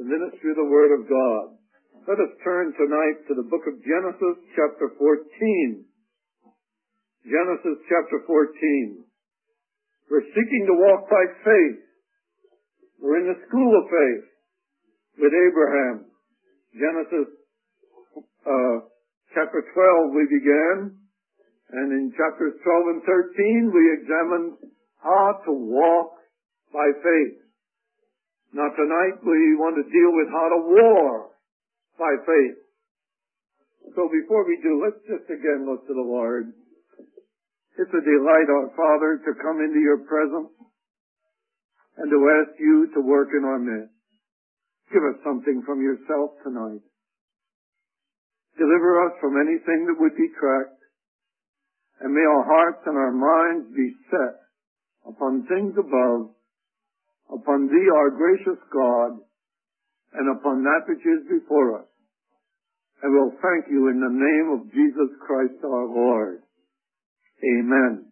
the ministry of the Word of God. Let us turn tonight to the book of Genesis, chapter 14. Genesis, chapter 14. We're seeking to walk by faith. We're in the school of faith with Abraham. Genesis, chapter 12 we began, and in chapters 12 and 13 we examined how to walk by faith. Now tonight we want to deal with how to war by faith. So before we do, let's just again look to the Lord. It's a delight, our Father, to come into your presence and to ask you to work in our midst. Give us something from yourself tonight. Deliver us from anything that would detract, and may our hearts and our minds be set upon things above, upon thee, our gracious God, and upon that which is before us. And we'll thank you in the name of Jesus Christ our Lord. Amen.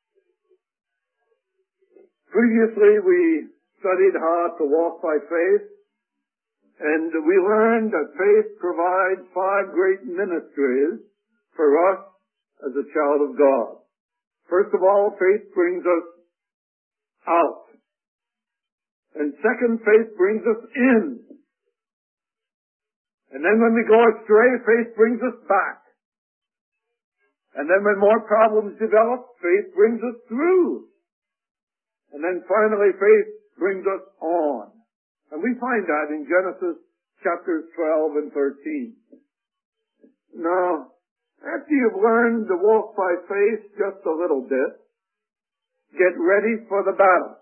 Previously we studied how to walk by faith, and we learned that faith provides 5 great ministries for us as a child of God. First of all, faith brings us out. And second, faith brings us in. And then when we go astray, faith brings us back. And then when more problems develop, faith brings us through. And then finally, faith brings us on. And we find that in Genesis chapters 12 and 13. Now, after you've learned to walk by faith just a little bit, get ready for the battle.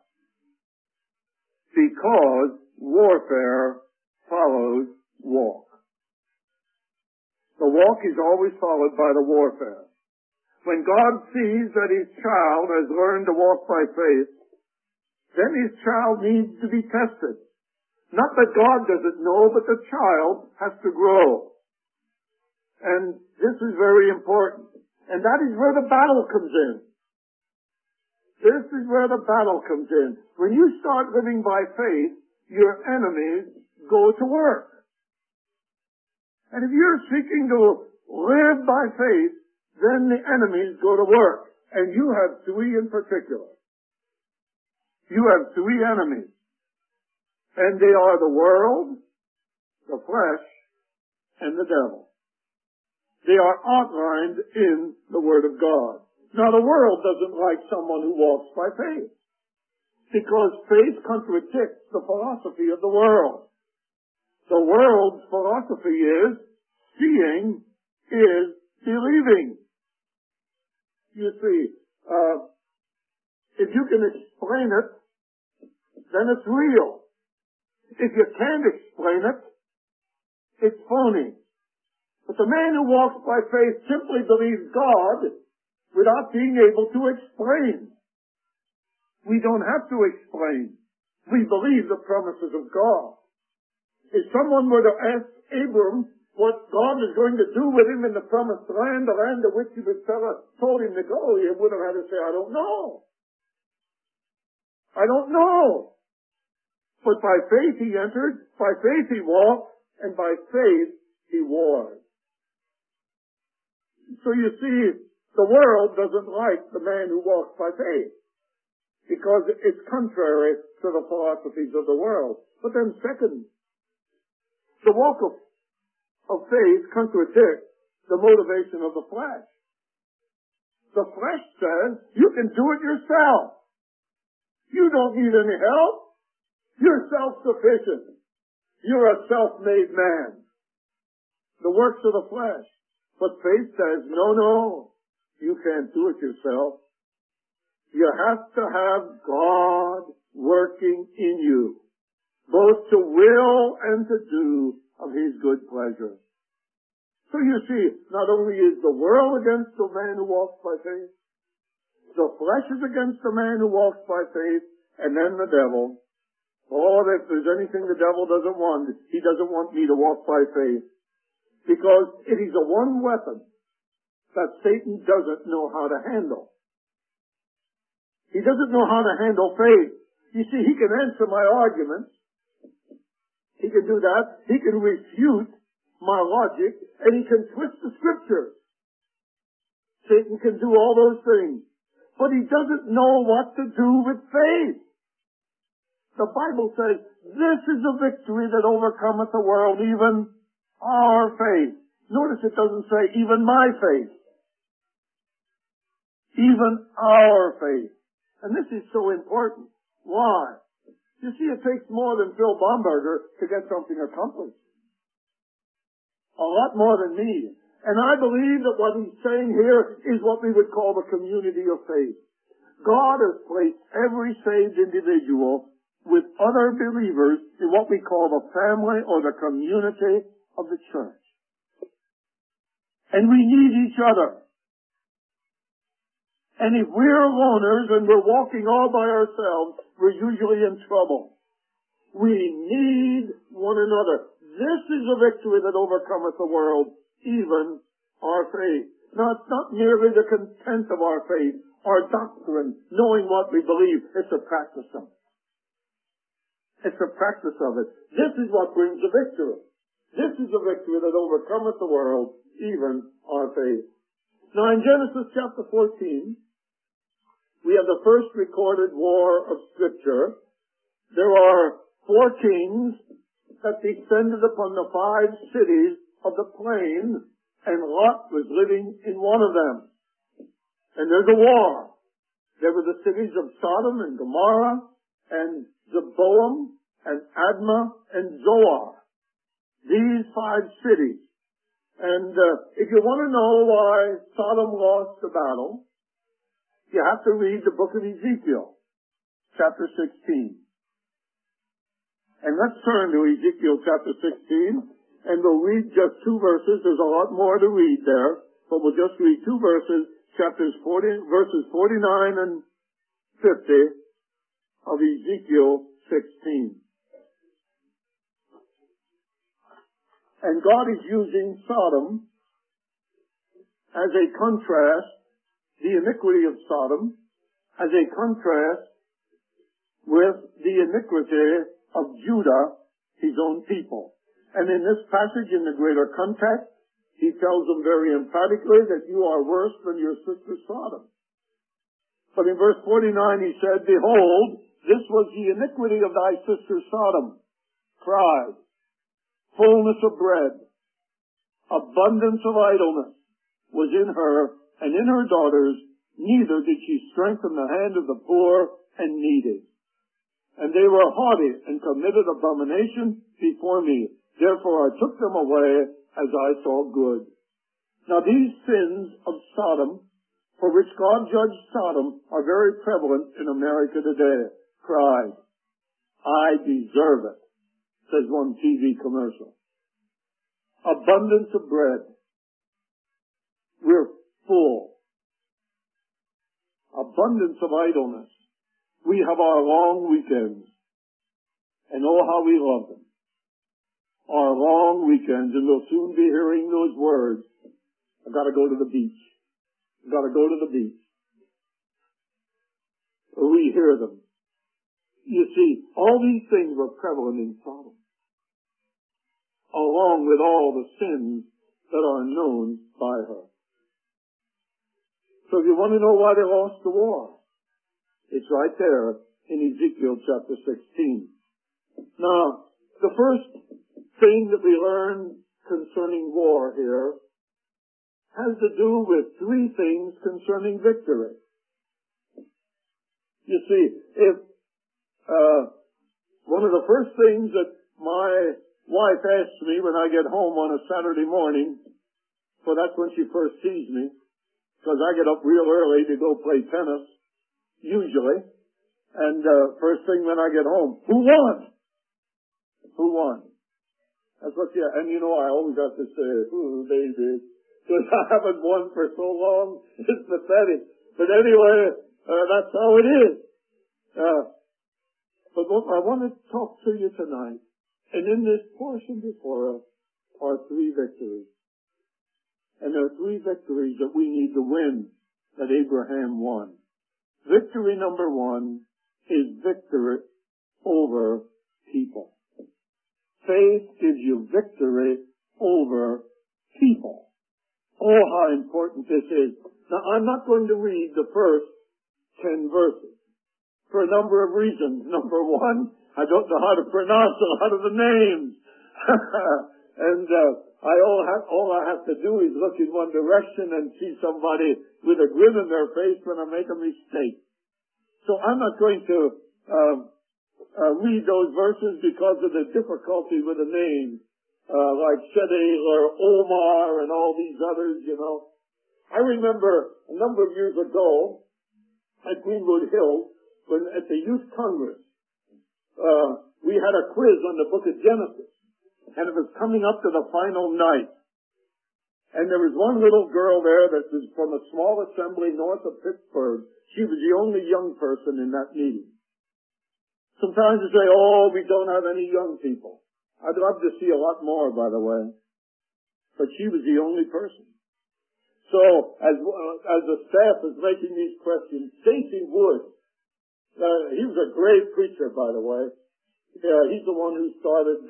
Because warfare follows walk. The walk is always followed by the warfare. When God sees that his child has learned to walk by faith, then his child needs to be tested. Not that God doesn't know, but the child has to grow. And this is very important. And that is where the battle comes in. This is where the battle comes in. When you start living by faith, your enemies go to work. And if you're seeking to live by faith, then the enemies go to work. And you have 3 in particular. You have 3 enemies. And they are the world, the flesh, and the devil. They are outlined in the Word of God. Now the world doesn't like someone who walks by faith, because faith contradicts the philosophy of the world. The world's philosophy is, seeing is believing. You see, if you can explain it, then it's real. If you can't explain it, it's phony. But the man who walks by faith simply believes God without being able to explain. We don't have to explain. We believe the promises of God. If someone were to ask Abram what God is going to do with him in the promised land, the land of which he was told him to go, he would have had to say, I don't know. I don't know. But by faith he entered, by faith he walked, and by faith he warred. So you see, the world doesn't like the man who walks by faith, because it's contrary to the philosophies of the world. But then second, the walk of faith contradicts the motivation of the flesh. The flesh says, you can do it yourself. You don't need any help. You're self-sufficient. You're a self-made man. The works of the flesh. But faith says, no, you can't do it yourself. You have to have God working in you, both to will and to do of his good pleasure. So you see, not only is the world against the man who walks by faith, the flesh is against the man who walks by faith, and then the devil. Oh, if there's anything the devil doesn't want, he doesn't want me to walk by faith. Because it is the one weapon that Satan doesn't know how to handle. He doesn't know how to handle faith. You see, he can answer my arguments. He can do that. He can refute my logic, and he can twist the scriptures. Satan can do all those things. But he doesn't know what to do with faith. The Bible says, this is a victory that overcometh the world, even our faith. Notice it doesn't say, even my faith. Even our faith. And this is so important. Why? You see, it takes more than Phil Baumberger to get something accomplished. A lot more than me. And I believe that what he's saying here is what we would call the community of faith. God has placed every saved individual with other believers in what we call the family or the community of the church. And we need each other. And if we're loners and we're walking all by ourselves, we're usually in trouble. We need one another. This is a victory that overcometh the world, even our faith. Now, it's not merely the content of our faith, our doctrine, knowing what we believe. It's a practice of it. It's a practice of it. This is what brings the victory. This is a victory that overcometh the world, even our faith. Now, in Genesis chapter 14, we have the first recorded war of Scripture. There are 4 kings that descended upon the 5 cities of the plain, and Lot was living in one of them. And there's a war. There were the cities of Sodom and Gomorrah and Zeboam and Admah and Zoar. These 5 cities. And if you want to know why Sodom lost the battle, you have to read the book of Ezekiel, chapter 16. And let's turn to Ezekiel chapter 16, and we'll read just 2 verses. There's a lot more to read there, but we'll just read 2 verses, verses 49 and 50 of Ezekiel 16. And God is using Sodom as a contrast, the iniquity of Sodom, as a contrast with the iniquity of Judah, his own people. And in this passage, in the greater context, he tells them very emphatically that you are worse than your sister Sodom. But in verse 49 he said, behold, this was the iniquity of thy sister Sodom, pride, fullness of bread, abundance of idleness was in her, and in her daughters, neither did she strengthen the hand of the poor and needy. And they were haughty and committed abomination before me. Therefore I took them away as I saw good. Now these sins of Sodom, for which God judged Sodom, are very prevalent in America today. Pride. I deserve it, says one TV commercial. Abundance of bread. We're full. Abundance of idleness. We have our long weekends. And oh, how we love them. Our long weekends, and we'll soon be hearing those words. I've got to go to the beach. I've got to go to the beach. We hear them. You see, all these things were prevalent in Sodom, along with all the sins that are known by her. So if you want to know why they lost the war, it's right there in Ezekiel chapter 16. Now, the first thing that we learn concerning war here has to do with 3 things concerning victory. You see, if one of the first things that my wife asks me when I get home on a Saturday morning, for that's when she first sees me, because I get up real early to go play tennis, usually, and first thing when I get home, who won? Who won? That's what and you know, I always have to say, ooh, baby, because I haven't won for so long, it's pathetic. But anyway, that's how it is. But what I want to talk to you tonight, and in this portion before us, are 3 victories. And there are 3 victories that we need to win that Abraham won. Victory number 1 is victory over people. faith gives you victory over people. Oh, how important this is. Now, I'm not going to read the first 10 verses for a number of reasons. Number one, I don't know how to pronounce a lot of the names. And all I have to do is look in one direction and see somebody with a grin on their face when I make a mistake. So I'm not going to read those verses because of the difficulty with the names, like Shedel or Omar and all these others, you know. I remember a number of years ago at Greenwood Hills, when at the Youth Congress, we had a quiz on the book of Genesis, and it was coming up to the final night. And there was one little girl there that was from a small assembly north of Pittsburgh. She was the only young person in that meeting. Sometimes you say, oh, we don't have any young people. I'd love to see a lot more, by the way. But she was the only person. So, as the staff was making these questions, Stacy Wood, he was a great preacher, by the way. He's the one who started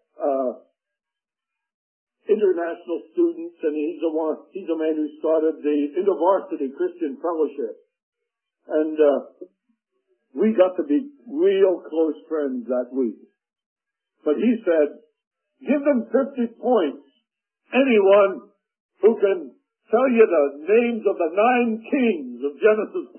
international students, and he's the man who started the InterVarsity Christian Fellowship. And we got to be real close friends that week. But he said, give them 50 points. Anyone who can tell you the names of the 9 kings of Genesis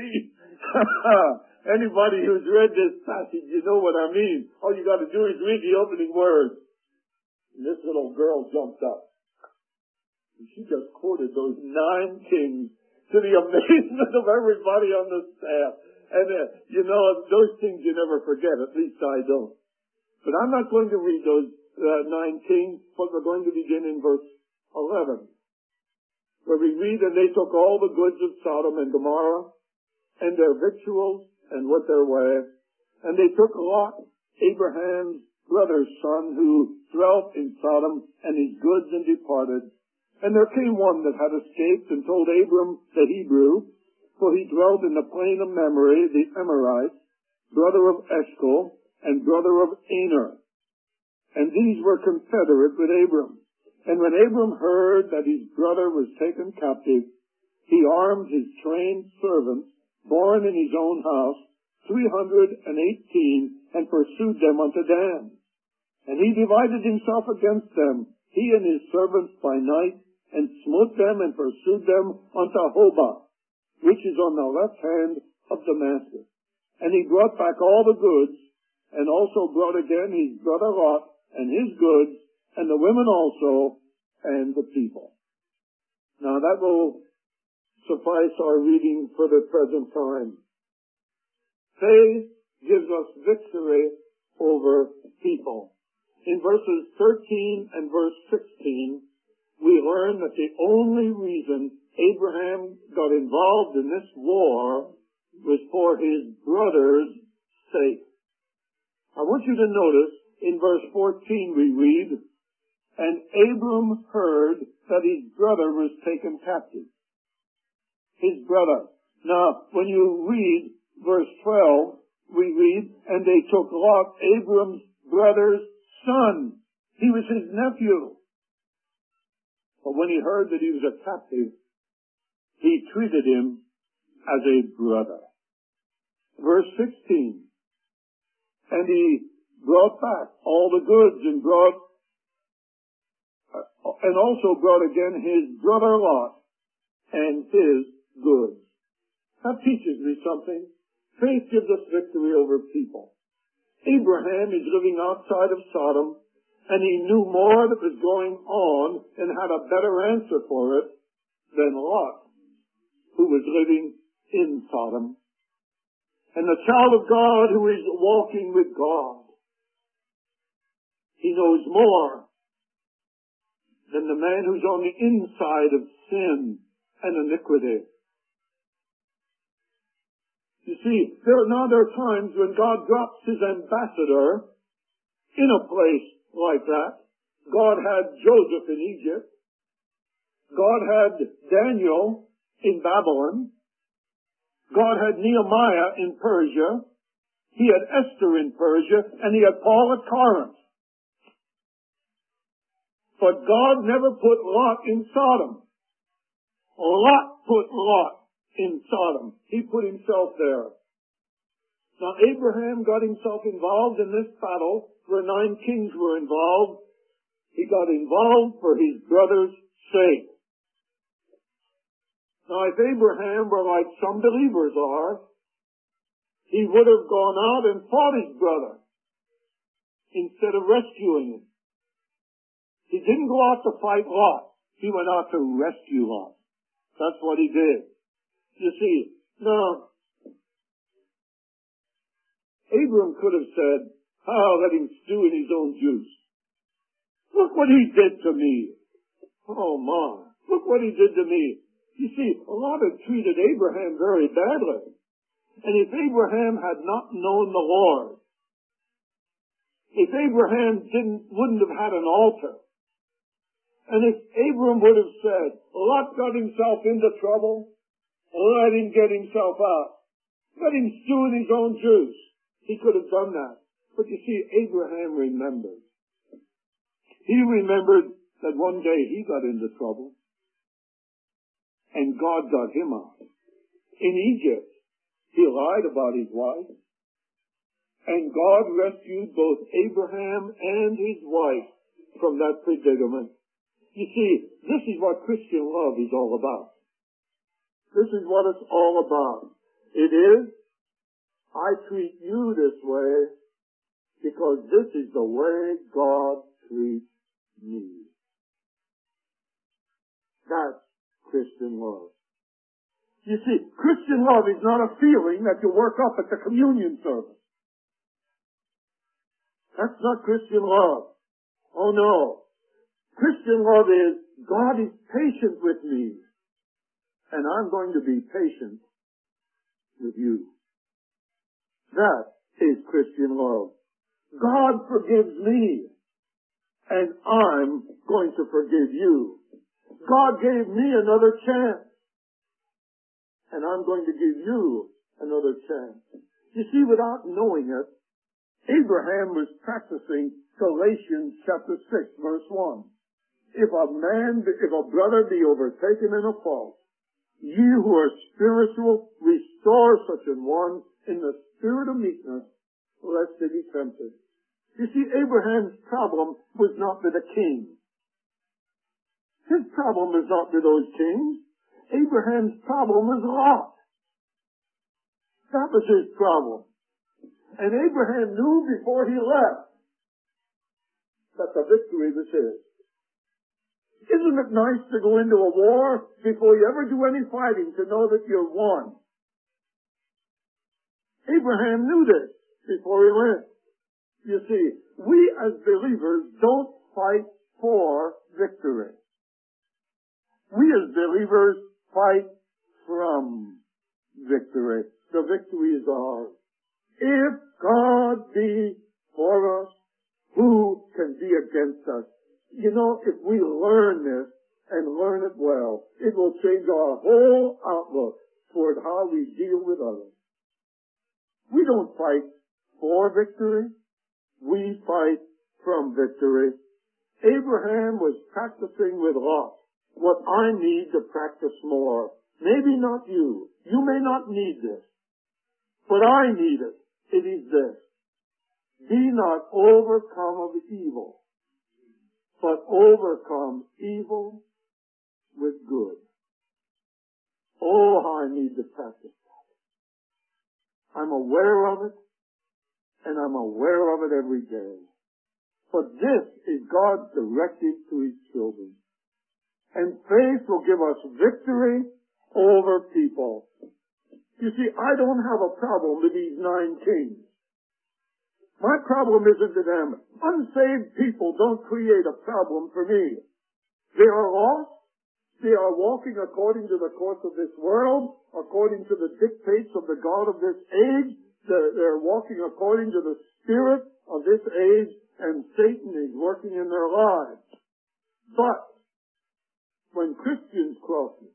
14. Anybody who's read this passage, you know what I mean. All you got to do is read the opening words. And this little girl jumped up. And she just quoted those 9 kings to the amazement of everybody on the staff. And, you know, those things you never forget. At least I don't. But I'm not going to read those 9 kings, but we're going to begin in verse 11. Where we read, and they took all the goods of Sodom and Gomorrah, and their victuals, and went their way. And they took Lot, Abraham's brother's son, who dwelt in Sodom, and his goods, and departed. And there came one that had escaped, and told Abram the Hebrew, for he dwelt in the plain of Mamre, the Amorite, brother of Eshcol, and brother of Aner. And these were confederate with Abram. And when Abram heard that his brother was taken captive, he armed his trained servants, born in his own house, 318, and pursued them unto Dan. And he divided himself against them, he and his servants by night, and smote them and pursued them unto Hobah, which is on the left hand of Damascus. And he brought back all the goods, and also brought again his brother Lot, and his goods, and the women also, and the people. Now that will suffice our reading for the present time. Faith gives us victory over people. In verses 13 and verse 16, we learn that the only reason Abraham got involved in this war was for his brother's sake. I want you to notice in verse 14 we read, and Abram heard that his brother was taken captive. His brother. Now, when you read verse 12, we read, and they took Lot, Abram's brother's son. He was his nephew. But when he heard that he was a captive, he treated him as a brother. Verse 16. And he brought back all the goods and also brought again his brother Lot and his goods. That teaches me something. Faith gives us victory over people. Abraham is living outside of Sodom, and he knew more that was going on and had a better answer for it than Lot, who was living in Sodom. And the child of God who is walking with God, he knows more than the man who's on the inside of sin and iniquity. You see, there are times when God drops his ambassador in a place like that. God had Joseph in Egypt. God had Daniel in Babylon. God had Nehemiah in Persia. He had Esther in Persia, and he had Paul at Corinth. But God never put Lot in Sodom. Lot put Lot in Sodom. He put himself there. Now Abraham got himself involved in this battle where 9 kings were involved. He got involved for his brother's sake. Now if Abraham were like some believers are, he would have gone out and fought his brother instead of rescuing him. He didn't go out to fight Lot. He went out to rescue Lot. That's what he did. You see, now, Abram could have said, let him stew in his own juice. Look what he did to me. Oh my, look what he did to me. You see, Lot had treated Abraham very badly. And if Abraham had not known the Lord, if Abraham wouldn't have had an altar, and if Abram would have said, Lot got himself into trouble, let him get himself out. Let him stew in his own juice. He could have done that. But you see, Abraham remembered. He remembered that one day he got into trouble. And God got him out. In Egypt, he lied about his wife. And God rescued both Abraham and his wife from that predicament. You see, this is what Christian love is all about. This is what it's all about. It is, I treat you this way because this is the way God treats me. That's Christian love. You see, Christian love is not a feeling that you work up at the communion service. That's not Christian love. Oh no. Christian love is, God is patient with me, and I'm going to be patient with you. That is Christian love. God forgives me, and I'm going to forgive you. God gave me another chance, and I'm going to give you another chance. You see, without knowing it, Abraham was practicing Galatians chapter 6, verse 1. If a brother be overtaken in a fault, ye who are spiritual, restore such an one in the spirit of meekness, lest they be tempted. You see, Abraham's problem was not with a king. His problem was not with those kings. Abraham's problem was Lot. That was his problem. And Abraham knew before he left that the victory was his. Isn't it nice to go into a war before you ever do any fighting to know that you're won? Abraham knew this before he went. You see, we as believers don't fight for victory. We as believers fight from victory. The victory is ours. If God be for us, who can be against us? You know, if we learn this and learn it well, it will change our whole outlook toward how we deal with others. We don't fight for victory. We fight from victory. Abraham was practicing with Lot what I need to practice more. Maybe not you. You may not need this. But I need it. It is this. Be not overcome of evil, but overcome evil with good. Oh, how I need to practice that. I'm aware of it, and I'm aware of it every day. But this is God's directive to His children. And faith will give us victory over people. You see, I don't have a problem with these 9 kings. My problem isn't to them. Unsaved people don't create a problem for me. They are lost. They are walking according to the course of this world, according to the dictates of the God of this age. They're walking according to the spirit of this age, and Satan is working in their lives. But when Christians cross me,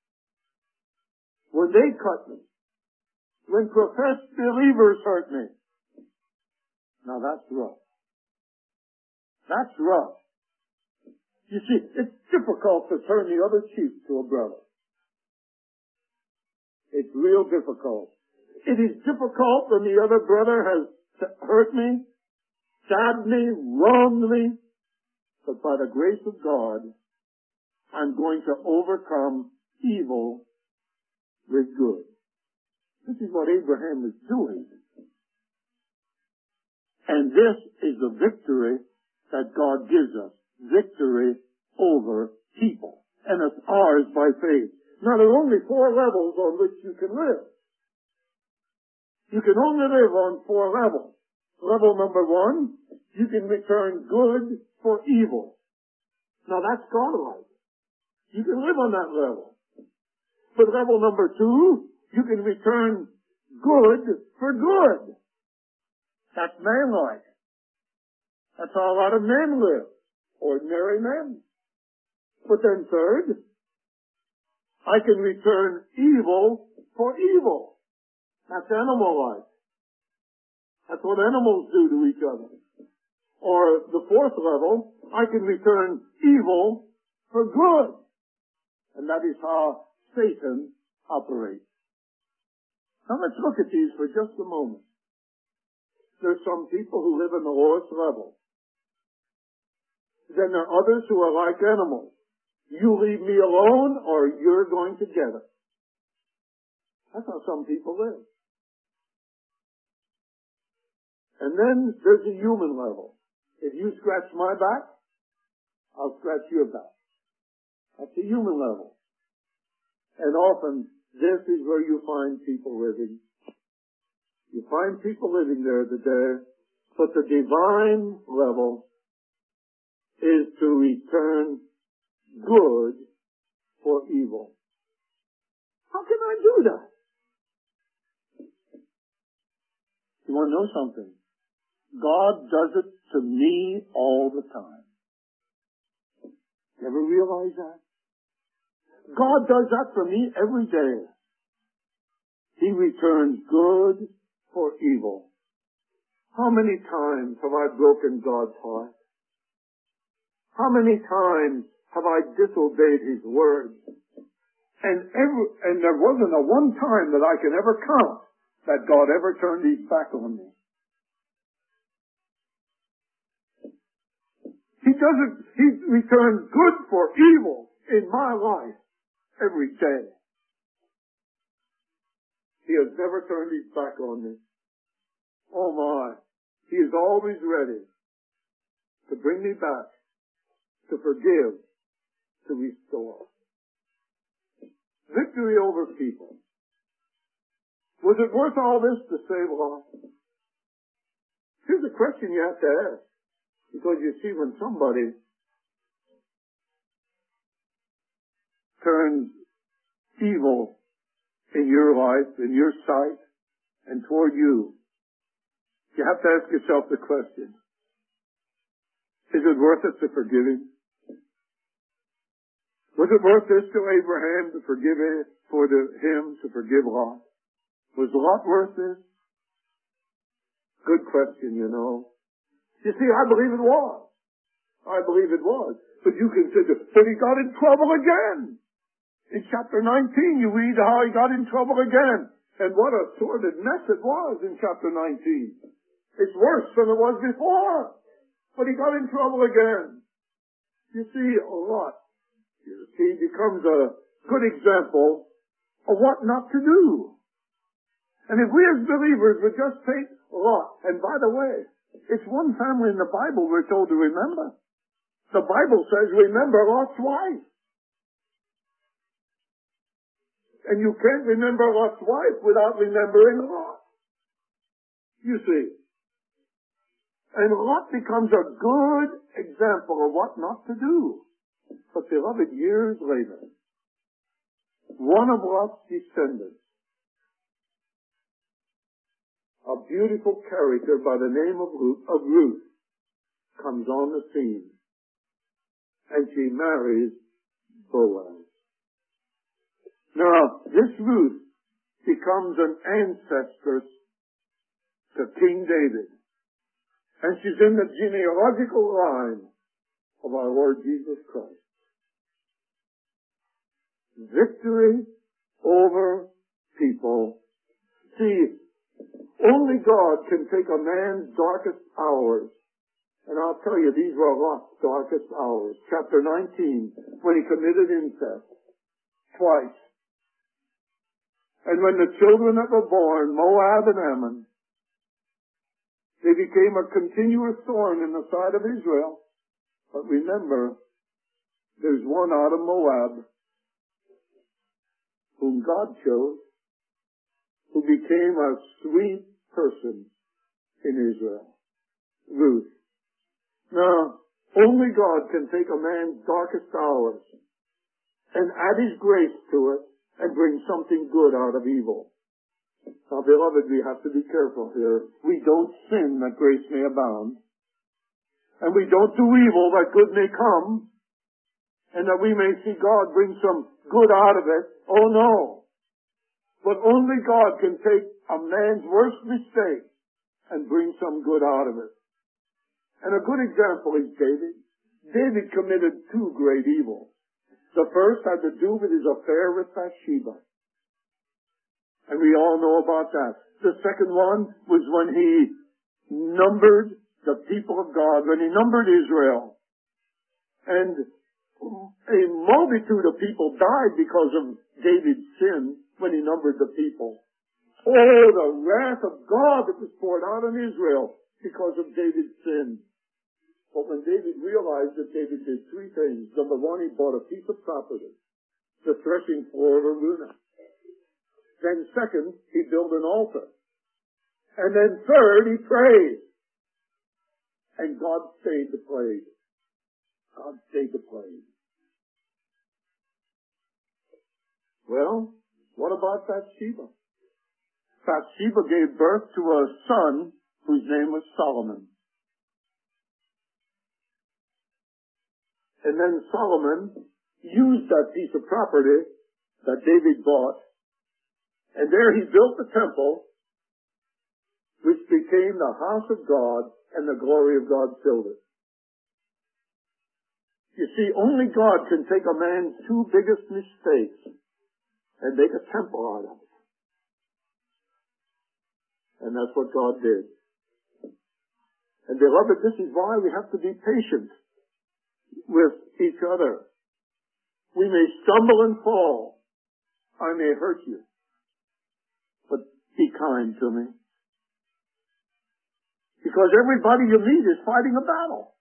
when they cut me, when professed believers hurt me, now that's rough. That's rough. You see, it's difficult to turn the other cheek to a brother. It's real difficult. It is difficult when the other brother has hurt me, stabbed me, wronged me. But by the grace of God, I'm going to overcome evil with good. This is what Abraham is doing. And this is the victory that God gives us. Victory over people. And it's ours by faith. Now there are only 4 levels on which you can live. You can only live on 4 levels. Level number 1, you can return good for evil. Now that's godlike. You can live on that level. But level number 2, you can return good for good. That's manlike. That's how a lot of men live. Ordinary men. But then third, I can return evil for evil. That's animal-like. That's what animals do to each other. Or the 4th level, I can return evil for good. And that is how Satan operates. Now let's look at these for just a moment. There's some people who live in the lowest level. Then there are others who are like animals. You leave me alone or you're going to get it. That's how some people live. And then there's a human level. If you scratch my back, I'll scratch your back. That's a human level. And often this is where you find people living. You find people living there today, but the divine level is to return good for evil. How can I do that? You want to know something? God does it to me all the time. You ever realize that? God does that for me every day. He returns good for evil. How many times have I broken God's heart? How many times have I disobeyed His word? And there wasn't a one time that I can ever count that God ever turned His back on me. He returns good for evil in my life every day. He has never turned His back on me. Oh my. He is always ready to bring me back, to forgive, to restore. Victory over people. Was it worth all this to save Lot? Here's a question you have to ask. Because you see, when somebody turns evil in your life, in your sight, and toward you, you have to ask yourself the question, is it worth it to forgive him? Was it worth this to Abraham to forgive him, him to forgive Lot? Was Lot worth this? Good question, you know. You see, I believe it was. I believe it was. But you consider, but he got in trouble again. In chapter 19, you read how he got in trouble again. And what a sordid mess it was in chapter 19. It's worse than it was before. But he got in trouble again. You see, Lot, becomes a good example of what not to do. And if we as believers would just take Lot, and by the way, it's one family in the Bible we're told to remember. The Bible says remember Lot's wife. And you can't remember Lot's wife without remembering Lot. You see. And Lot becomes a good example of what not to do. But beloved, years later, one of Lot's descendants, a beautiful character by the name of Ruth, comes on the scene. And she marries Boaz. Now, this Ruth becomes an ancestress to King David. And she's in the genealogical line of of our Lord Jesus Christ. Victory over people. See, only God can take a man's darkest hours, and I'll tell you, these were Lot's darkest hours. Chapter 19, when he committed incest twice. And when the children that were born, Moab and Ammon, they became a continuous thorn in the side of Israel. But remember, there's one out of Moab whom God chose, who became a sweet person in Israel. Ruth. Now, only God can take a man's darkest hours and add His grace to it and bring something good out of evil. Now, beloved, we have to be careful here. We don't sin that grace may abound. And we don't do evil that good may come. And that we may see God bring some good out of it. Oh no. But only God can take a man's worst mistake and bring some good out of it. And a good example is David. David committed two great evils. The first had to do with his affair with Bathsheba. And we all know about that. The second one was when he numbered the people of God, when he numbered Israel. And a multitude of people died because of David's sin when he numbered the people. Oh, the wrath of God that was poured out on Israel because of David's sin. But when David realized that David did three things. Number one, he bought a piece of property, the threshing floor of Araunah. Then second, he built an altar. And then third, he prayed. And God stayed the plague. God stayed the plague. Well, what about Bathsheba? Bathsheba gave birth to a son whose name was Solomon. And then Solomon used that piece of property that David bought, and there he built the temple, which became the house of God, and the glory of God filled it. You see, only God can take a man's two biggest mistakes and make a temple out of it. And that's what God did. And beloved, this is why we have to be patient with each other. We may stumble and fall. I may hurt you. But be kind to me. Because everybody you meet is fighting a battle.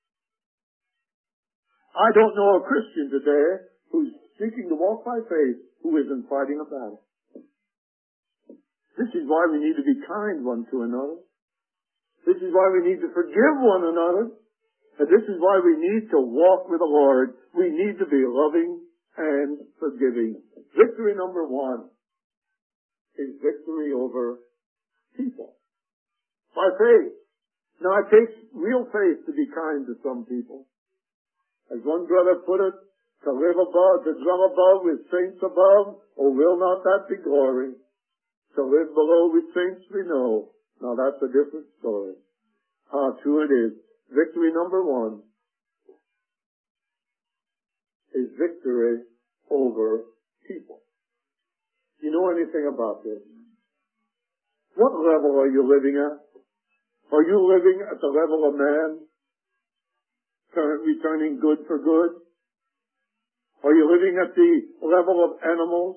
I don't know a Christian today who's seeking to walk by faith who isn't fighting a battle. This is why we need to be kind one to another. This is why we need to forgive one another. And this is why we need to walk with the Lord. We need to be loving and forgiving. Victory number one is victory over people. By faith. Now it takes real faith to be kind to some people. As one brother put it, to live above, to dwell above with saints above, oh, will not that be glory? To live below with saints we know. Now that's a different story. How true it is. Victory number one is victory over people. Do you know anything about this? What level are you living at? Are you living at the level of man, returning good for good? Are you living at the level of animals?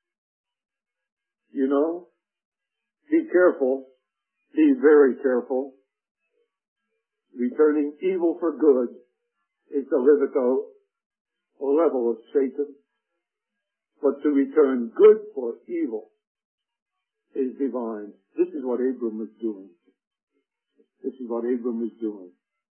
You know, be careful. Be very careful. Returning evil for good is to live at the level of Satan. But to return good for evil is divine. This is what Abram was doing. This is what Abram was doing.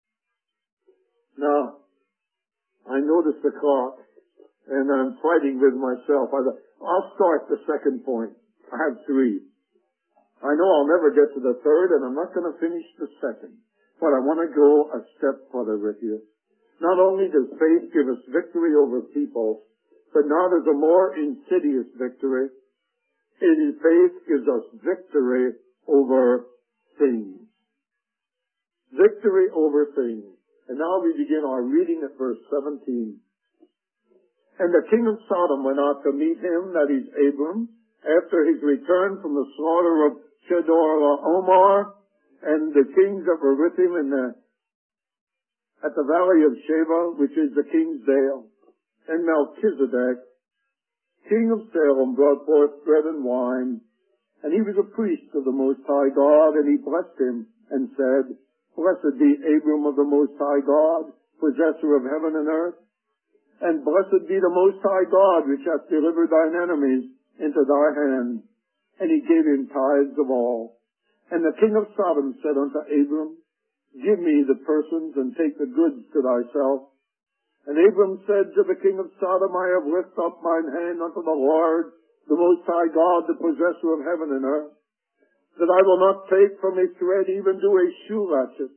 Now, I noticed the clock, and I'm fighting with myself. I'll start the second point. I have three. I know I'll never get to the third, and I'm not going to finish the second. But I want to go a step further with you. Not only does faith give us victory over people, but now there's a more insidious victory. Faith gives us victory over things. Victory over things. And now we begin our reading at verse 17. And the king of Sodom went out to meet him, that is Abram, after his return from the slaughter of Chedorlaomer, and the kings that were with him at the valley of Sheba, which is the king's dale. And Melchizedek, king of Salem, brought forth bread and wine, and he was a priest of the Most High God, and he blessed him and said, Blessed be Abram of the Most High God, possessor of heaven and earth, and blessed be the Most High God, which hath delivered thine enemies into thy hand. And he gave him tithes of all. And the king of Sodom said unto Abram, Give me the persons, and take the goods to thyself. And Abram said to the king of Sodom, I have lifted up mine hand unto the Lord, the Most High God, the possessor of heaven and earth, that I will not take from a thread even to a shoe latchet,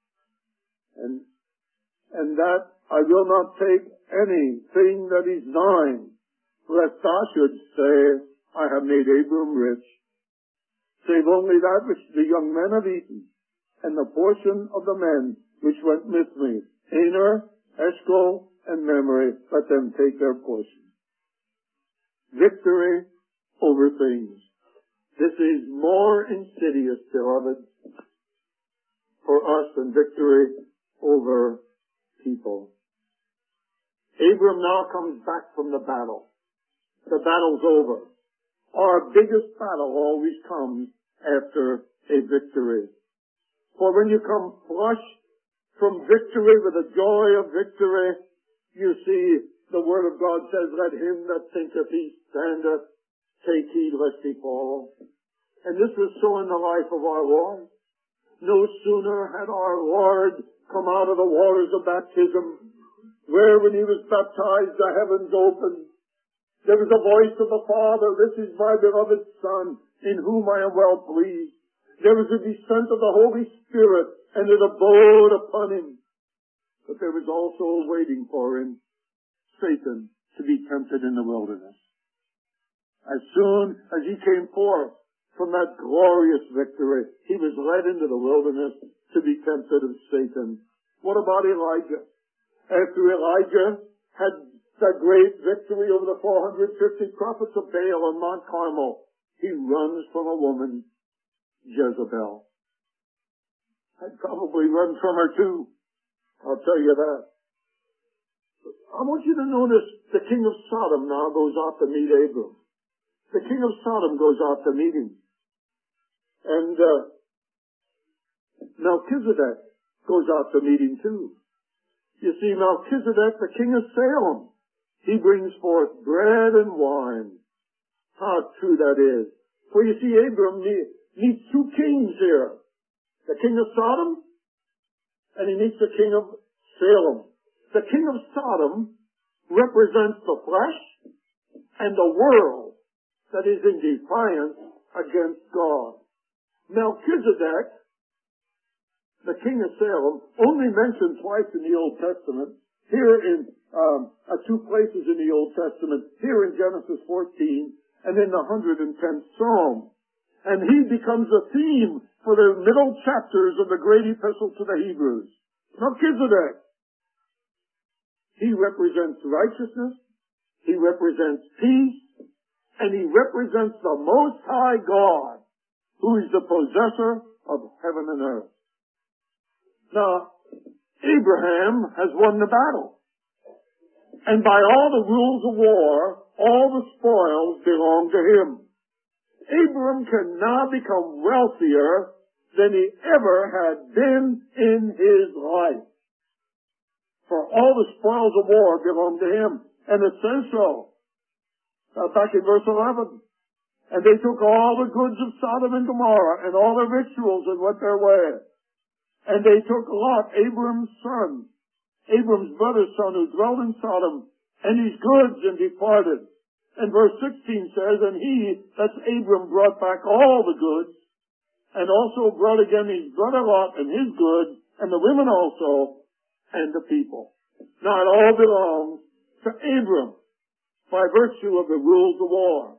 and that I will not take anything that is thine, lest thou shouldst say, I have made Abram rich, save only that which the young men have eaten, and the portion of the men which went with me, Aner, Eshcol, and Mamre, let them take their portion. Victory over things. This is more insidious, beloved, for us than victory over people. Abram now comes back from the battle. The battle's over. Our biggest battle always comes after a victory. For when you come flush from victory with the joy of victory, you see the Word of God says, Let him that thinketh he standeth take heed lest he fall. And this was so in the life of our Lord. No sooner had our Lord come out of the waters of baptism, where when he was baptized the heavens opened. There was a voice of the Father, This is my beloved Son, in whom I am well pleased. There was a descent of the Holy Spirit, and it abode upon him. But there was also waiting for him Satan to be tempted in the wilderness. As soon as he came forth from that glorious victory, he was led into the wilderness to be tempted of Satan. What about Elijah? After Elijah had that great victory over the 450 prophets of Baal on Mount Carmel, he runs from a woman, Jezebel. I'd probably run from her too. I'll tell you that. I want you to notice the king of Sodom now goes out to meet Abram. The king of Sodom goes out to meet him. And Melchizedek goes out to meet him too. You see, Melchizedek, the king of Salem, he brings forth bread and wine. How true that is. For you see, Abram meets two kings here. The king of Sodom, and he meets the king of Salem. The king of Sodom represents the flesh and the world that is in defiance against God. Melchizedek, the king of Salem, only mentioned twice in the Old Testament, here in two places in the Old Testament, here in Genesis 14 and in the 110th Psalm. And he becomes a theme for the middle chapters of the great epistle to the Hebrews. Melchizedek. He represents righteousness, he represents peace, and he represents the Most High God, who is the possessor of heaven and earth. Now, Abraham has won the battle. And by all the rules of war, all the spoils belong to him. Abram can now become wealthier than he ever had been in his life. For all the spoils of war belong to him. And it says so. Back in verse 11. And they took all the goods of Sodom and Gomorrah and all the victuals and went their way. And they took Lot, Abram's son, Abram's brother's son, who dwelt in Sodom, and his goods, and departed. And verse 16 says, And he, that's Abram, brought back all the goods, and also brought again his brother Lot and his goods, and the women also, and the people. Now it all belongs to Abram, by virtue of the rules of war.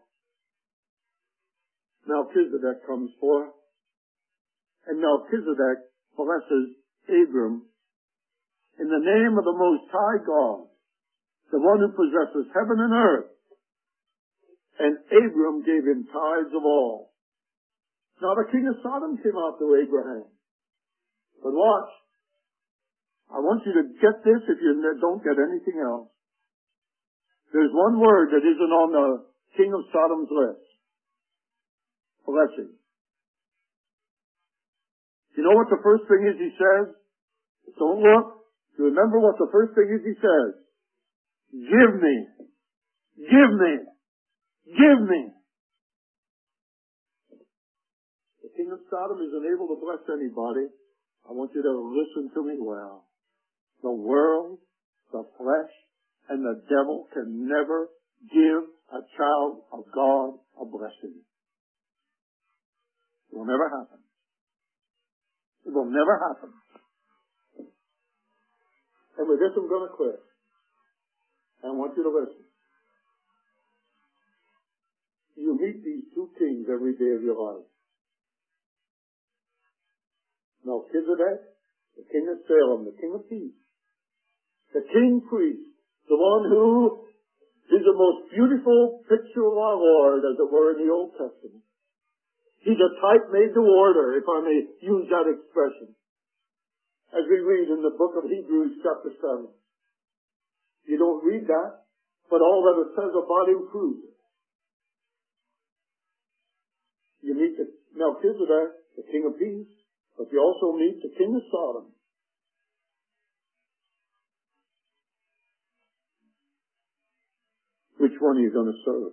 Melchizedek comes forth, and Melchizedek blesses Abram in the name of the Most High God, the one who possesses heaven and earth. And Abram gave him tithes of all. Now the king of Sodom came out to Abraham. But watch. I want you to get this if you don't get anything else. There's one word that isn't on the king of Sodom's list. Blessing. You know what the first thing is he says? Don't look. You remember what the first thing is he says? Give me. Give me. Give me. The king of Sodom isn't able to bless anybody. I want you to listen to me well. The world, the flesh, and the devil can never give a child of God a blessing. It will never happen. It will never happen. And with this I'm going to quit. I want you to listen. You meet these two kings every day of your life. Melchizedek, the king of Salem, the king of peace. The king priest, the one who is the most beautiful picture of our Lord, as it were, in the Old Testament. He's a type made to order, if I may use that expression, as we read in the book of Hebrews chapter 7. You don't read that, but all that it says about him proves it. You meet the Melchizedek, the king of peace, but you also meet the king of Sodom. Which one are you going to serve?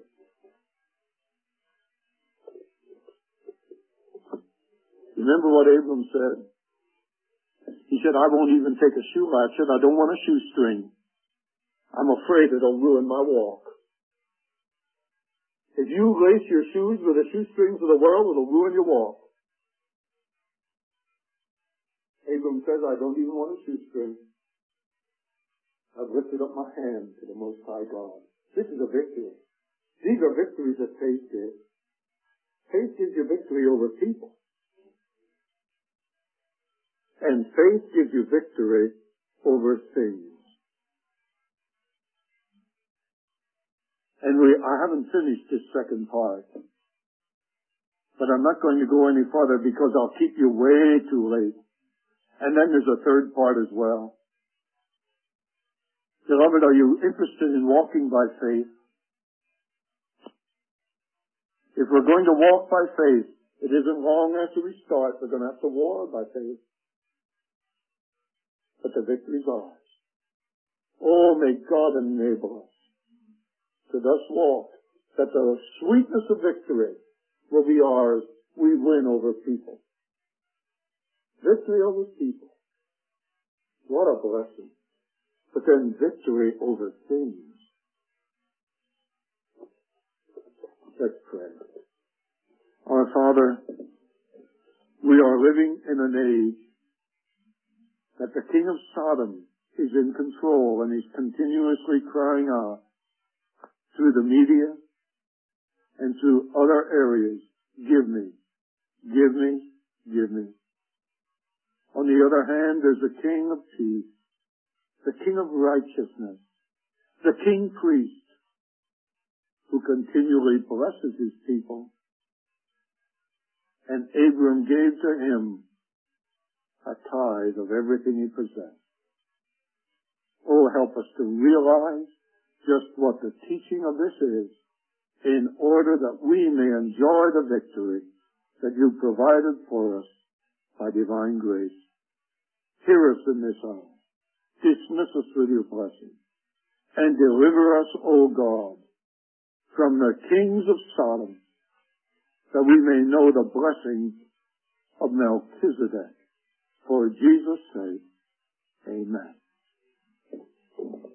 Remember what Abram said? He said, I won't even take a shoe latch, and I don't want a shoestring. I'm afraid it'll ruin my walk. If you lace your shoes with the shoestrings of the world, it'll ruin your walk. Abram says, I don't even want a shoestring. I've lifted up my hand to the Most High God. This is a victory. These are victories that faith gives. Faith gives you victory over people. And faith gives you victory over things. And I haven't finished this second part. But I'm not going to go any further because I'll keep you way too late. And then there's a third part as well. Beloved, are you interested in walking by faith? If we're going to walk by faith, it isn't long after we start. We're going to have to war by faith. But the victory's ours. Oh, may God enable us to thus walk, that the sweetness of victory will be ours. We win over people. Victory over people. What a blessing. But then victory over things. Let's pray. Our Father, we are living in an age that the king of Sodom is in control and he's continuously crying out through the media and through other areas, give me, give me, give me. On the other hand, there's the king of peace, the king of righteousness, the king priest, who continually blesses his people. And Abram gave to him a tithe of everything he possessed. Oh, help us to realize just what the teaching of this is, in order that we may enjoy the victory that you provided for us by divine grace. Hear us in this hour. Dismiss us with your blessing. And deliver us, O God, from the kings of Sodom, that we may know the blessings of Melchizedek. For Jesus' sake, amen.